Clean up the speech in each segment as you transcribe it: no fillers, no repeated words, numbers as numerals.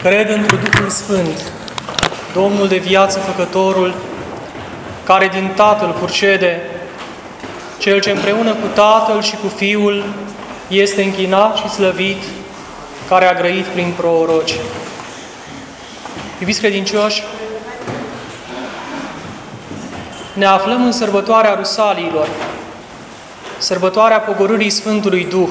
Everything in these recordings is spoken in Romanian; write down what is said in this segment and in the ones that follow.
Cred într Duhul Sfânt, Domnul de viață Făcătorul, care din Tatăl purcede, Cel ce împreună cu Tatăl și cu Fiul este închinat și slăvit, care a grăit prin proroci. Iubiți credincioși, ne aflăm în sărbătoarea Rusaliilor, sărbătoarea pogorârii Sfântului Duh,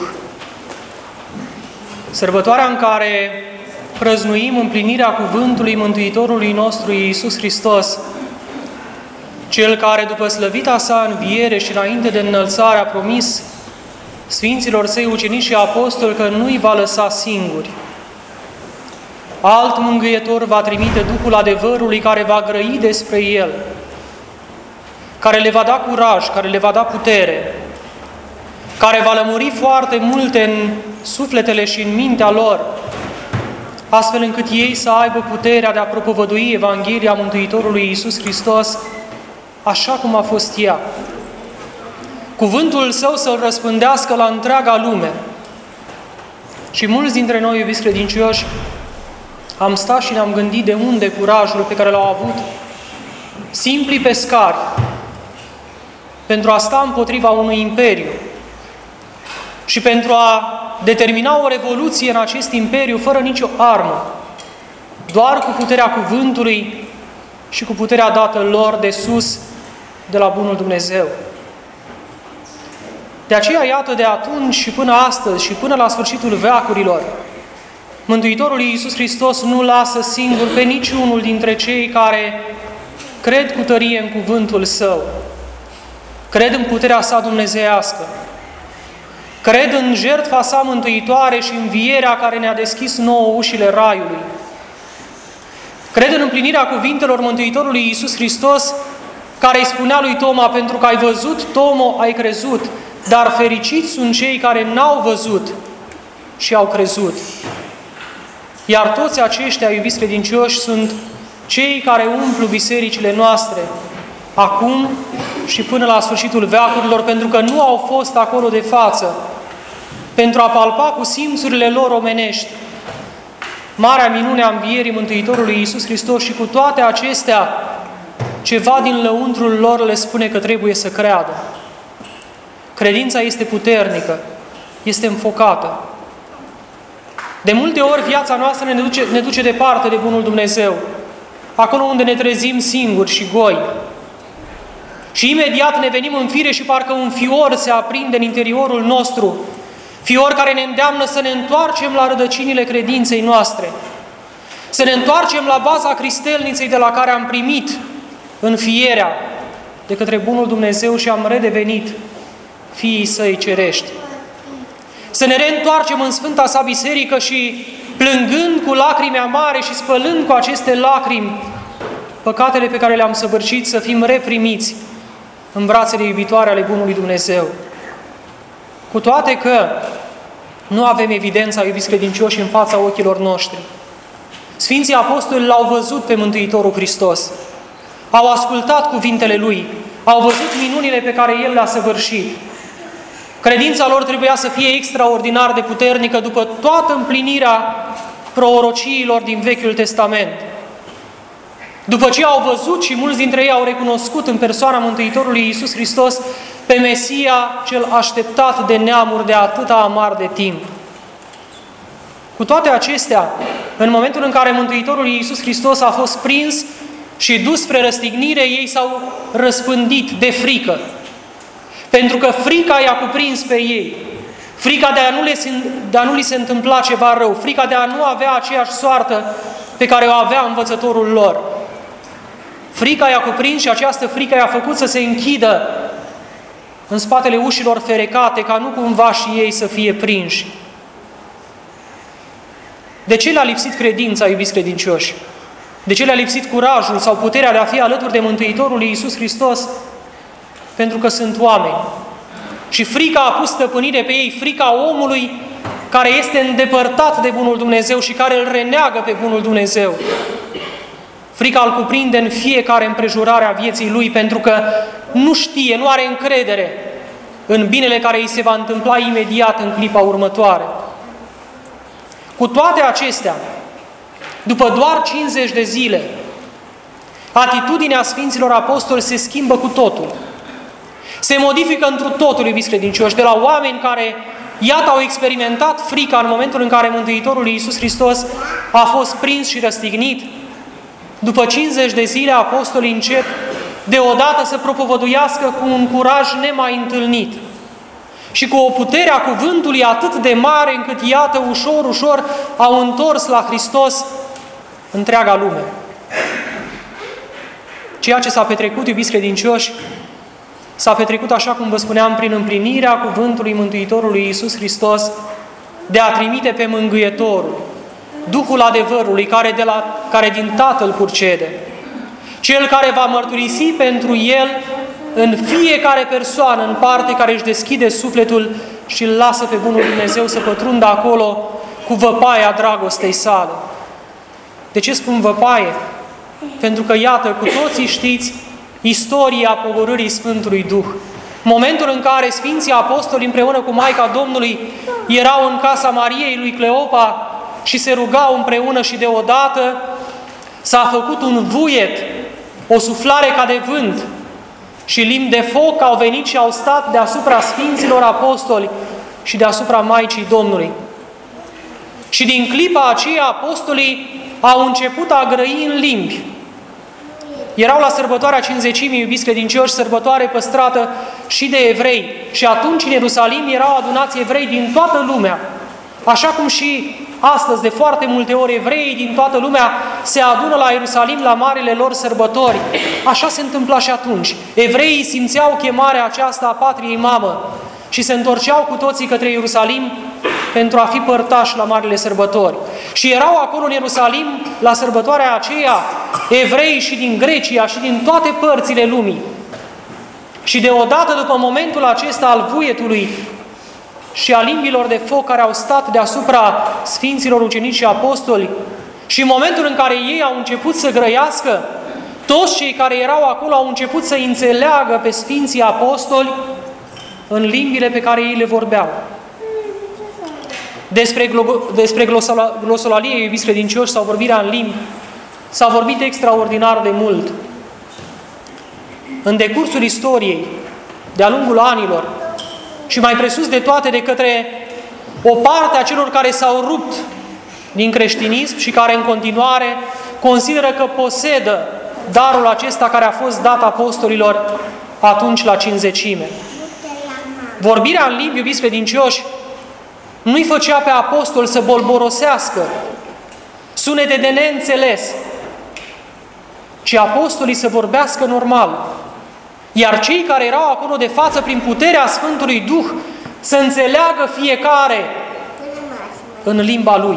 sărbătoarea în care prăznuim împlinirea cuvântului Mântuitorului nostru Iisus Hristos, Cel care, după slăvita sa înviere și înainte de înălțare, a promis Sfinților Săi ucenici și apostoli că nu-i va lăsa singuri. Alt mângâietor va trimite Duhul adevărului care va grăi despre El, care le va da curaj, care le va da putere, care va lămuri foarte multe în sufletele și în mintea lor, astfel încât ei să aibă puterea de a propovădui Evanghelia Mântuitorului Iisus Hristos așa cum a fost ea. Cuvântul Său să-L răspândească la întreaga lume. Și mulți dintre noi, iubiți credincioși, am stat și ne-am gândit de unde curajul pe care l-au avut simplii pescari pentru a sta împotriva unui imperiu și pentru a determina o revoluție în acest imperiu fără nicio armă, doar cu puterea cuvântului și cu puterea dată lor de sus, de la Bunul Dumnezeu. De aceea, iată, de atunci și până astăzi și până la sfârșitul veacurilor, Mântuitorul Iisus Hristos nu lasă singur pe niciunul dintre cei care cred cu tărie în cuvântul Său, cred în puterea Sa dumnezeiască, cred în jertfa Sa mântuitoare și învierea care ne-a deschis nouă ușile Raiului. Cred în împlinirea cuvintelor Mântuitorului Iisus Hristos, care îi spunea lui Toma: pentru că ai văzut, Tomo, ai crezut, dar fericiți sunt cei care n-au văzut și au crezut. Iar toți aceștia, iubiți credincioși, sunt cei care umplu bisericile noastre, acum și până la sfârșitul veacurilor, pentru că nu au fost acolo de față, pentru a palpa cu simțurile lor omenești marea minune a învierii Mântuitorului Iisus Hristos și cu toate acestea, ceva din lăuntrul lor le spune că trebuie să creadă. Credința este puternică, este înfocată. De multe ori viața noastră ne duce departe de Bunul Dumnezeu, acolo unde ne trezim singuri și goi. Și imediat ne venim în fire și parcă un fior se aprinde în interiorul nostru, fior care ne îndeamnă să ne întoarcem la rădăcinile credinței noastre, să ne întoarcem la baza cristelniței de la care am primit înfierea de către Bunul Dumnezeu și am redevenit fiii Săi cerești. Să ne reîntoarcem în Sfânta Sa Biserică și, plângând cu lacrimi amare și spălând cu aceste lacrimi păcatele pe care le-am săvârșit, să fim reprimiți în brațele iubitoare ale Bunului Dumnezeu. Cu toate că nu avem evidența, iubiți credincioși, în fața ochilor noștri. Sfinții Apostoli L-au văzut pe Mântuitorul Hristos, au ascultat cuvintele Lui, au văzut minunile pe care El le-a săvârșit. Credința lor trebuia să fie extraordinar de puternică după toată împlinirea prorociilor din Vechiul Testament. După ce au văzut și mulți dintre ei au recunoscut în persoana Mântuitorului Iisus Hristos pe Mesia cel așteptat de neamuri de atâta amar de timp. Cu toate acestea, în momentul în care Mântuitorul Iisus Hristos a fost prins și dus spre răstignire, ei s-au răspândit de frică. Pentru că frica i-a cuprins pe ei. Frica de a nu li se întâmpla ceva rău. Frica de a nu avea aceeași soartă pe care o avea învățătorul lor. Frica i-a cuprins și această frică i-a făcut să se închidă în spatele ușilor ferecate, ca nu cumva și ei să fie prinși. De ce le-a lipsit credința, iubiți credincioși? De ce le-a lipsit curajul sau puterea de a fi alături de Mântuitorul Iisus Hristos? Pentru că sunt oameni. Și frica a pus stăpânire pe ei, frica omului care este îndepărtat de Bunul Dumnezeu și care îl reneagă pe Bunul Dumnezeu. Frica îl cuprinde în fiecare împrejurare a vieții lui, pentru că nu știe, nu are încredere în binele care îi se va întâmpla imediat în clipa următoare. Cu toate acestea, după doar 50 de zile, atitudinea Sfinților Apostoli se schimbă cu totul. Se modifică întru totul, iubiți credincioși, de la oameni care, iată, au experimentat frica în momentul în care Mântuitorul Iisus Hristos a fost prins și răstignit. După 50 de zile, apostolii încep deodată să propovăduiască cu un curaj nemai întâlnit și cu o putere a cuvântului atât de mare încât, iată, ușor, ușor au întors la Hristos întreaga lume. Ceea ce s-a petrecut, iubiți credincioși, s-a petrecut, așa cum vă spuneam, prin împlinirea cuvântului Mântuitorului Iisus Hristos de a trimite pe Mângâietorul, Duhul adevărului, care din Tatăl purcede, Cel care va mărturisi pentru El în fiecare persoană, în parte, care își deschide sufletul și îl lasă pe Bunul Dumnezeu să pătrundă acolo cu văpaia dragostei sale. De ce spun văpaie? Pentru că, iată, cu toții știți istoria pogorârii Sfântului Duh. Momentul în care Sfinții Apostoli împreună cu Maica Domnului erau în casa Mariei lui Cleopa și se rugau împreună și deodată s-a făcut un vuiet, o suflare ca de vânt și limbi de foc au venit și au stat deasupra Sfinților Apostoli și deasupra Maicii Domnului. Și din clipa aceea apostolii au început a grăi în limbi. Erau la sărbătoarea Cincizecimii, iubiți credincioși, sărbătoare păstrată și de evrei. Și atunci în Ierusalim erau adunați evrei din toată lumea. Așa cum și astăzi, de foarte multe ori, evreii din toată lumea se adună la Ierusalim la marile lor sărbători. Așa se întâmpla și atunci. Evreii simțeau chemarea aceasta a patriei mamă și se întorceau cu toții către Ierusalim pentru a fi părtași la marile sărbători. Și erau acolo în Ierusalim, la sărbătoarea aceea, evrei și din Grecia și din toate părțile lumii. Și deodată, după momentul acesta al vuietului și a limbilor de foc care au stat deasupra Sfinților Ucenici și Apostoli, și în momentul în care ei au început să grăiască, toți cei care erau acolo au început să înțeleagă pe Sfinții Apostoli în limbile pe care ei le vorbeau. Despre glosolalie, iubiți credincioși, sau vorbirea în limbi, s-a vorbit extraordinar de mult. În decursul istoriei, de-a lungul anilor, și mai presus de toate de către o parte a celor care s-au rupt din creștinism și care în continuare consideră că posedă darul acesta care a fost dat apostolilor atunci la Cincizecime. Vorbirea în limbi, iubiți credincioși, nu-i făcea pe apostol să bolborosească sunete de neînțeles, ci apostolii să vorbească normal. Iar cei care erau acolo de față, prin puterea Sfântului Duh, să înțeleagă fiecare în limba lui.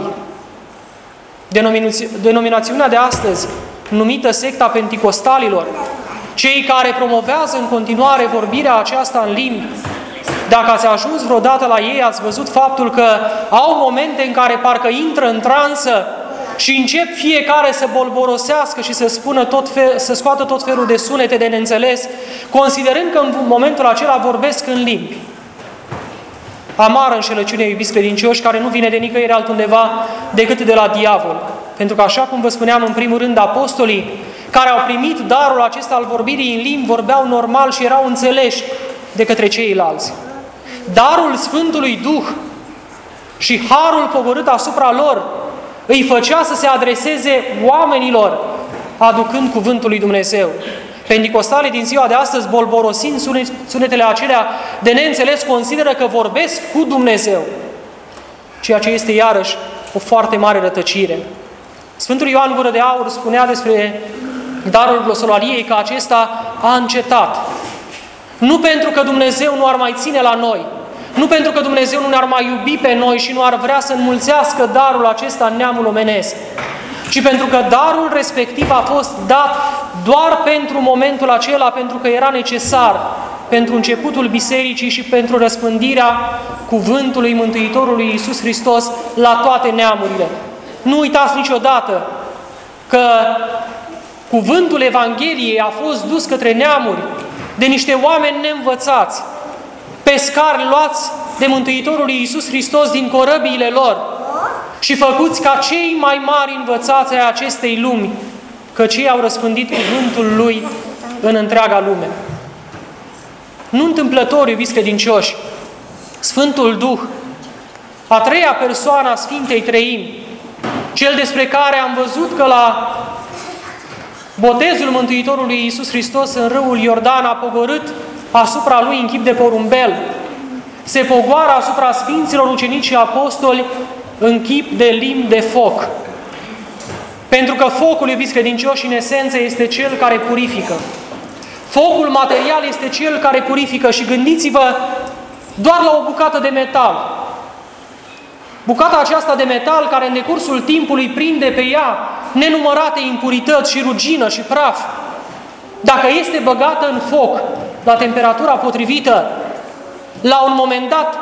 Denominațiunea de astăzi, numită secta Penticostalilor, cei care promovează în continuare vorbirea aceasta în limbi, dacă ați ajuns vreodată la ei, ați văzut faptul că au momente în care parcă intră în transă și încep fiecare să bolborosească și să scoată tot felul de sunete de neînțeles, considerând că în momentul acela vorbesc în limbi. Amară înșelăciune, iubiți credincioși, care nu vine de nicăieri altundeva decât de la diavol. Pentru că, așa cum vă spuneam, în primul rând, apostolii care au primit darul acesta al vorbirii în limbi vorbeau normal și erau înțeleși de către ceilalți. Darul Sfântului Duh și harul pogorât asupra lor îi făcea să se adreseze oamenilor, aducând cuvântul lui Dumnezeu. Penticostalii din ziua de astăzi, bolborosind sunetele acelea de neînțeles, consideră că vorbesc cu Dumnezeu, ceea ce este iarăși o foarte mare rătăcire. Sfântul Ioan Gură de Aur spunea despre darul glosolaliei că acesta a încetat. Nu pentru că Dumnezeu nu ar mai ține la noi, nu pentru că Dumnezeu nu ne-ar mai iubi pe noi și nu ar vrea să înmulțească darul acesta în neamul omenesc, ci pentru că darul respectiv a fost dat doar pentru momentul acela, pentru că era necesar pentru începutul bisericii și pentru răspândirea cuvântului Mântuitorului Iisus Hristos la toate neamurile. Nu uitați niciodată că cuvântul Evangheliei a fost dus către neamuri de niște oameni neînvățați, pescari luați de Mântuitorul Iisus Hristos din corăbiile lor și făcuți ca cei mai mari învățați ai acestei lumi, căci ei au răspândit cuvântul Lui în întreaga lume. Nu întâmplător, iubiți credincioși, Sfântul Duh, a treia persoană a Sfintei Treimi, cel despre care am văzut că la botezul Mântuitorului Iisus Hristos în râul Iordan a pogorât asupra Lui în chip de porumbel, se pogoară asupra Sfinților Ucenici și Apostoli în chip de limb de foc. Pentru că focul, iubiți credincioși, în esență este cel care purifică. Focul material este cel care purifică și gândiți-vă doar la o bucată de metal. Bucata aceasta de metal care în decursul timpului prinde pe ea nenumărate impurități și rugină și praf. Dacă este băgată în foc la temperatura potrivită, la un moment dat,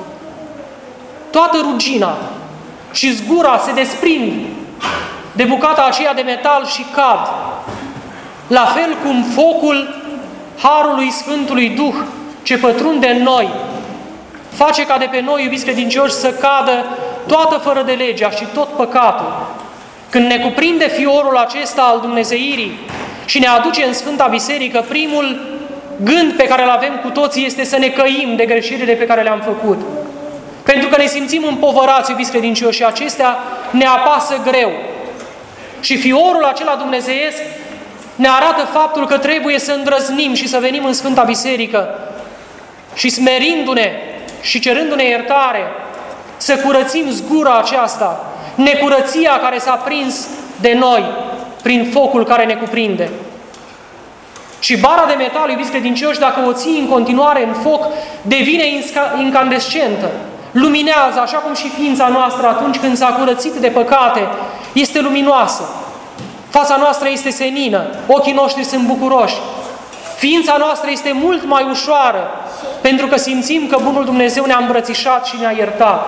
toată rugina și zgura se desprind de bucata aceea de metal și cad. La fel cum focul Harului Sfântului Duh ce pătrunde în noi face ca de pe noi, iubiți credincioși, să cadă toată fără de legea și tot păcatul. Când ne cuprinde fiorul acesta al dumnezeirii și ne aduce în Sfânta Biserică, primul gând pe care îl avem cu toții este să ne căim de greșelile pe care le-am făcut. Pentru că ne simțim împovărați, iubiți credincioși, și acestea ne apasă greu. Și fiorul acela dumnezeiesc ne arată faptul că trebuie să îndrăznim și să venim în Sfânta Biserică și smerindu-ne și cerându-ne iertare, să curățim zgura aceasta, necurăția care s-a prins de noi prin focul care ne cuprinde. Și bara de metal, iubiți credincioși, dacă o ții în continuare în foc, devine incandescentă, luminează, așa cum și ființa noastră atunci când s-a curățit de păcate, este luminoasă. Fața noastră este senină, ochii noștri sunt bucuroși. Ființa noastră este mult mai ușoară, pentru că simțim că Bunul Dumnezeu ne-a îmbrățișat și ne-a iertat.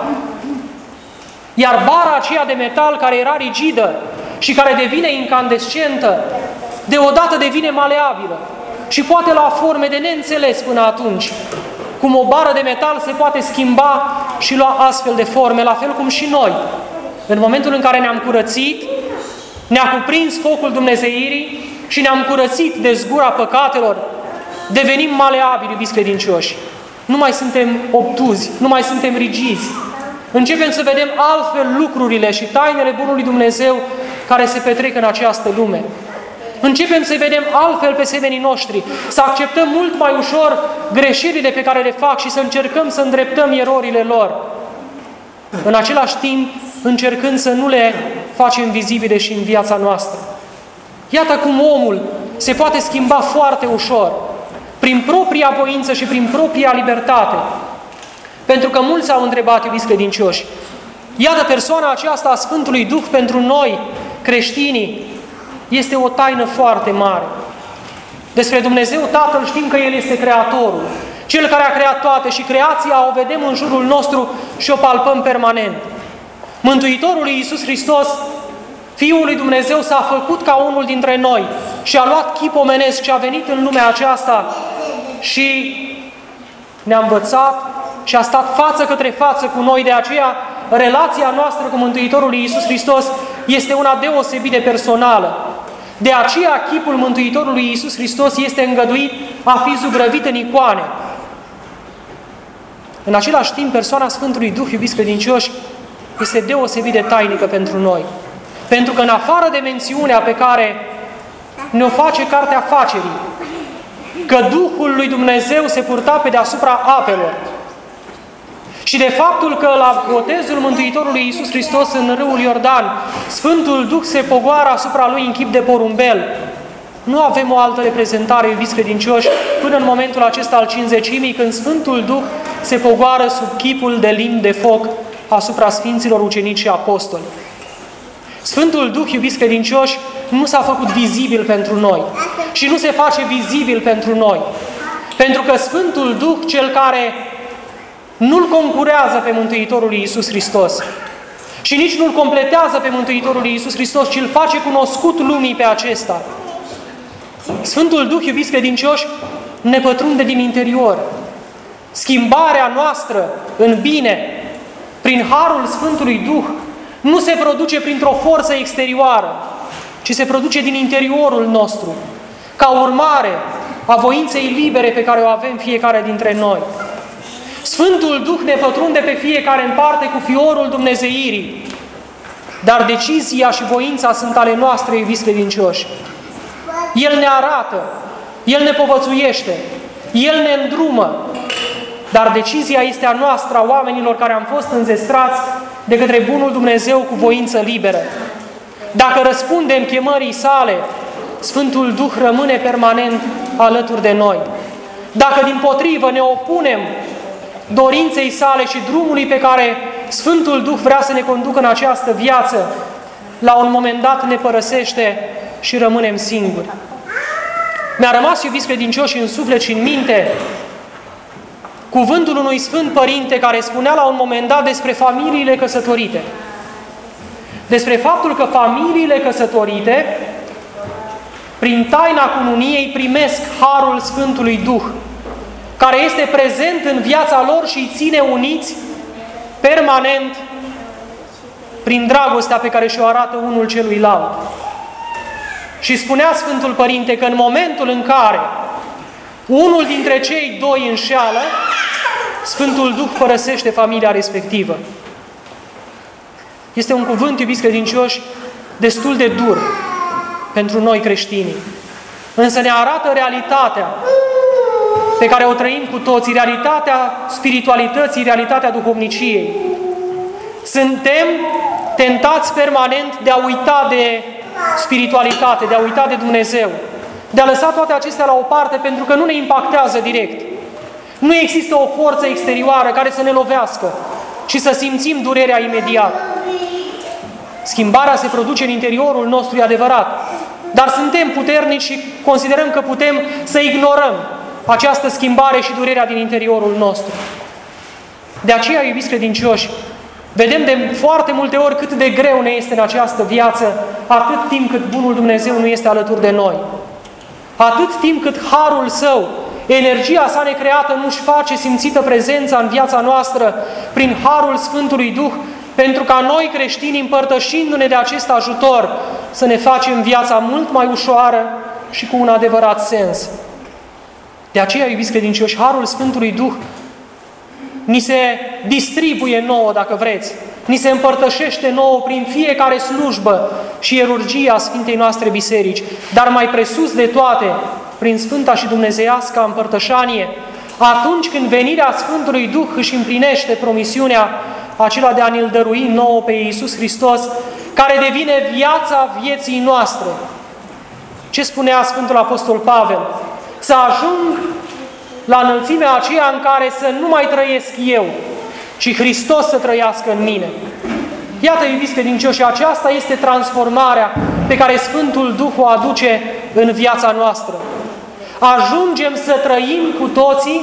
Iar bara aceea de metal care era rigidă și care devine incandescentă, deodată devine maleabilă și poate lua forme de neînțeles până atunci. Cum o bară de metal se poate schimba și lua astfel de forme, la fel cum și noi. În momentul în care ne-am curățit, ne-a cuprins focul dumnezeirii și ne-am curățit de zgura păcatelor, devenim maleabili, iubiți credincioși. Nu mai suntem obtuzi, nu mai suntem rigizi. Începem să vedem altfel lucrurile și tainele Bunului Dumnezeu care se petrec în această lume. Începem să vedem altfel pe semenii noștri, să acceptăm mult mai ușor greșelile pe care le fac și să încercăm să îndreptăm erorile lor. În același timp, încercând să nu le facem vizibile și în viața noastră. Iată cum omul se poate schimba foarte ușor, prin propria voință și prin propria libertate. Pentru că mulți au întrebat, iubiți credincioși, iată persoana aceasta a Sfântului Duh pentru noi, creștinii, este o taină foarte mare. Despre Dumnezeu Tatăl știm că El este Creatorul, Cel care a creat toate și creația o vedem în jurul nostru și o palpăm permanent. Mântuitorul Iisus Hristos, Fiul lui Dumnezeu, s-a făcut ca unul dintre noi și a luat chip omenesc și a venit în lumea aceasta și ne-a învățat și a stat față către față cu noi. De aceea, relația noastră cu Mântuitorul Iisus Hristos este una deosebit de personală. De aceea, chipul Mântuitorului Iisus Hristos este îngăduit a fi zugrăvit în icoane. În același timp, persoana Sfântului Duh, iubiți credincioși, este deosebit de tainică pentru noi. Pentru că în afară de mențiunea pe care ne-o face Cartea Facerii, că Duhul lui Dumnezeu se purta pe deasupra apelor, și de faptul că la botezul Mântuitorului Iisus Hristos în râul Iordan, Sfântul Duh se pogoară asupra Lui în chip de porumbel, nu avem o altă reprezentare, iubiți credincioși, până în momentul acesta al Cincizecimii, când Sfântul Duh se pogoară sub chipul de limb de foc asupra Sfinților Ucenici și Apostoli. Sfântul Duh, iubiți credincioși, nu s-a făcut vizibil pentru noi și nu se face vizibil pentru noi. Pentru că Sfântul Duh, cel care nu-L concurează pe Mântuitorul Iisus Hristos și nici nu-L completează pe Mântuitorul Iisus Hristos, ci îl face cunoscut lumii pe acesta. Sfântul Duh, iubiți credincioși, ne pătrunde din interior. Schimbarea noastră în bine, prin harul Sfântului Duh, nu se produce printr-o forță exterioară, ci se produce din interiorul nostru, ca urmare a voinței libere pe care o avem fiecare dintre noi. Sfântul Duh ne pătrunde pe fiecare în parte cu fiorul dumnezeirii, dar decizia și voința sunt ale noastre, iubiți credincioși. El ne arată, El ne povățuiește, El ne îndrumă, dar decizia este a noastră, a oamenilor care am fost înzestrați de către bunul Dumnezeu cu voință liberă. Dacă răspundem chemării sale, Sfântul Duh rămâne permanent alături de noi. Dacă dimpotrivă ne opunem dorinței sale și drumului pe care Sfântul Duh vrea să ne conducă în această viață, la un moment dat ne părăsește și rămânem singuri. Mi-a rămas, iubiți credincioși, în suflet și în minte cuvântul unui Sfânt Părinte care spunea la un moment dat despre familiile căsătorite. Despre faptul că familiile căsătorite, prin taina cununiei, primesc harul Sfântului Duh, care este prezent în viața lor și îi ține uniți permanent prin dragostea pe care și-o arată unul celuilalt. Și spunea Sfântul Părinte că în momentul în care unul dintre cei doi înșeală, Sfântul Duh părăsește familia respectivă. Este un cuvânt, iubiți credincioși, destul de dur pentru noi creștini. Însă ne arată realitatea pe care o trăim cu toții, realitatea spiritualității, realitatea duhovniciei. Suntem tentați permanent de a uita de spiritualitate, de a uita de Dumnezeu, de a lăsa toate acestea la o parte pentru că nu ne impactează direct. Nu există o forță exterioară care să ne lovească și să simțim durerea imediat. Schimbarea se produce în interiorul nostru, e adevărat, dar suntem puternici și considerăm că putem să ignorăm această schimbare și durerea din interiorul nostru. De aceea, iubiți credincioși, vedem de foarte multe ori cât de greu ne este în această viață, atât timp cât bunul Dumnezeu nu este alături de noi. Atât timp cât harul Său, energia sa necreată nu-și face simțită prezența în viața noastră prin harul Sfântului Duh, pentru ca noi creștini, împărtășindu-ne de acest ajutor, să ne facem viața mult mai ușoară și cu un adevărat sens. De aceea, iubiți credincioși, harul Sfântului Duh ni se distribuie nouă, dacă vreți, ni se împărtășește nouă prin fiecare slujbă și ierurgie a Sfintei noastre Biserici, dar mai presus de toate, prin Sfânta și Dumnezeiasca împărtășanie, atunci când venirea Sfântului Duh își împlinește promisiunea acela de a ne-L dărui nouă pe Iisus Hristos, care devine viața vieții noastre. Ce spunea Sfântul Apostol Pavel? Să ajung la înălțimea aceea în care să nu mai trăiesc eu, ci Hristos să trăiască în mine. Iată, iubiți credincioși, aceasta este transformarea pe care Sfântul Duh o aduce în viața noastră. Ajungem să trăim cu toții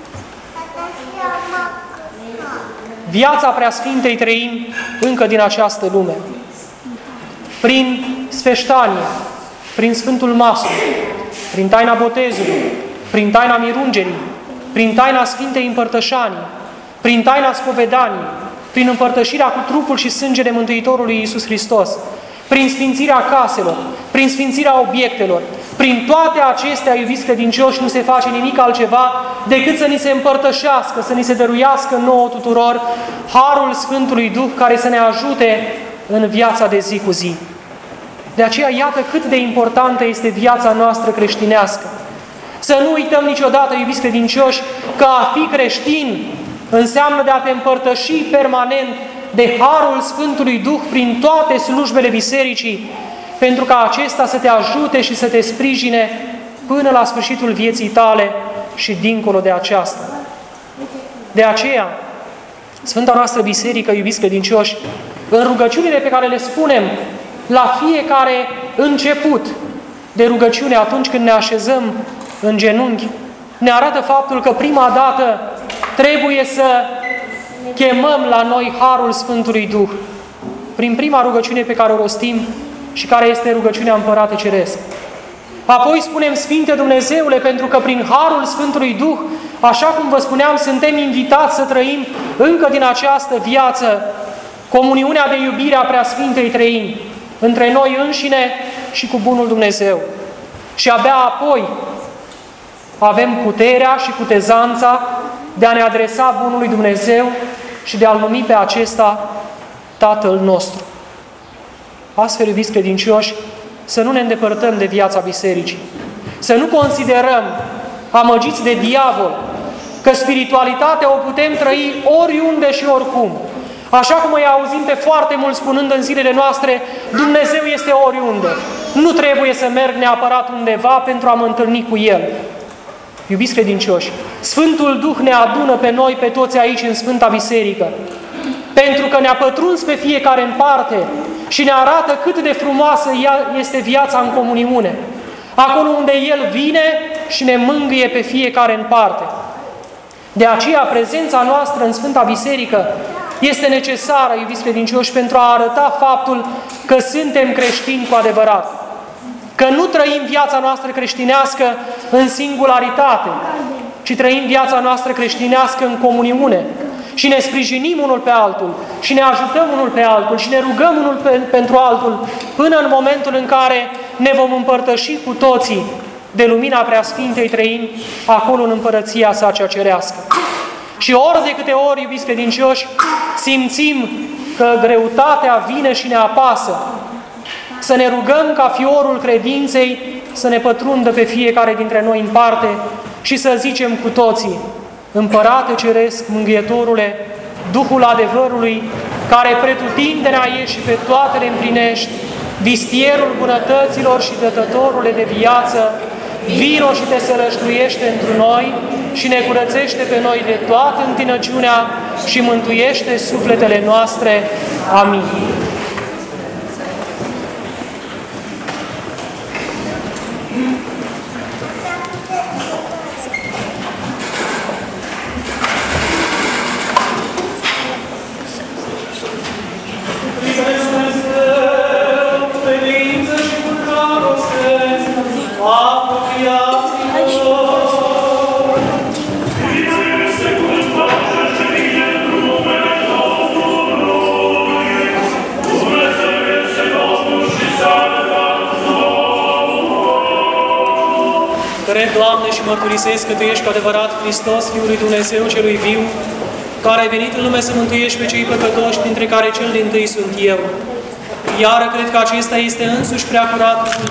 viața preasfintei trăim încă din această lume. Prin sfeștanie, prin Sfântul Masu, prin taina botezului, prin taina mirungerii, prin taina Sfintei Împărtășanii, prin taina spovedanii, prin împărtășirea cu trupul și sângele Mântuitorului Iisus Hristos, prin sfințirea caselor, prin sfințirea obiectelor, prin toate acestea, iubiți credincioși, nu se face nimic altceva decât să ni se împărtășească, să ni se dăruiască nouă tuturor harul Sfântului Duh care să ne ajute în viața de zi cu zi. De aceea, iată cât de importantă este viața noastră creștinească. Să nu uităm niciodată, iubiți credincioși, că a fi creștin înseamnă de a te împărtăși permanent de harul Sfântului Duh prin toate slujbele bisericii, pentru ca acesta să te ajute și să te sprijine până la sfârșitul vieții tale și dincolo de aceasta. De aceea, Sfânta noastră Biserică, iubiți credincioși, în rugăciunile pe care le spunem la fiecare început de rugăciune, atunci când ne așezăm în genunchi, ne arată faptul că prima dată trebuie să chemăm la noi harul Sfântului Duh prin prima rugăciune pe care o rostim și care este rugăciunea Împărate Ceresc. Apoi spunem: Sfinte Dumnezeule, pentru că prin harul Sfântului Duh, așa cum vă spuneam, suntem invitați să trăim încă din această viață comuniunea de iubire a Preasfintei Treimi, între noi înșine și cu Bunul Dumnezeu. Și abia apoi avem puterea și cutezanța de a ne adresa Bunului Dumnezeu și de a-L numi pe acesta Tatăl nostru. Astfel, iubiți credincioși, să nu ne îndepărtăm de viața bisericii, să nu considerăm, amăgiți de diavol, că spiritualitatea o putem trăi oriunde și oricum. Așa cum îi auzim pe foarte mult spunând în zilele noastre, Dumnezeu este oriunde. Nu trebuie să merg neapărat undeva pentru a mă întâlni cu El. Iubiți credincioși, Sfântul Duh ne adună pe noi, pe toți aici în Sfânta Biserică, pentru că ne-a pătruns pe fiecare în parte și ne arată cât de frumoasă este viața în comuniune. Acolo unde El vine și ne mângâie pe fiecare în parte. De aceea, prezența noastră în Sfânta Biserică este necesară, iubiți credincioși, pentru a arăta faptul că suntem creștini cu adevărat. Că nu trăim viața noastră creștinească în singularitate, ci trăim viața noastră creștinească în comuniune. Și ne sprijinim unul pe altul, și ne ajutăm unul pe altul, și ne rugăm unul pentru altul, până în momentul în care ne vom împărtăși cu toții de lumina Preasfintei Treimi, acolo în împărăția sa cea cerească. Și ori de câte ori, iubiți credincioși, simțim că greutatea vine și ne apasă, să ne rugăm ca fiorul credinței să ne pătrundă pe fiecare dintre noi în parte și să zicem cu toții: Împărate Ceresc, Mângâietorule, Duhul adevărului, care pretutindenea ești și pe toate le împlinești, vistierul bunătăților și dătătorule de viață, vino și te sălășluiește întru noi și ne curățește pe noi de toată întinăciunea și mântuiește sufletele noastre. Amin. Cred, Doamne, și mărturisesc că Tu ești cu adevărat Hristos, Fiul lui Dumnezeu celui viu, care ai venit în lume să mântuiești pe cei păcătoși, dintre care cel dintâi sunt eu. Iar cred că acesta este însuși prea curat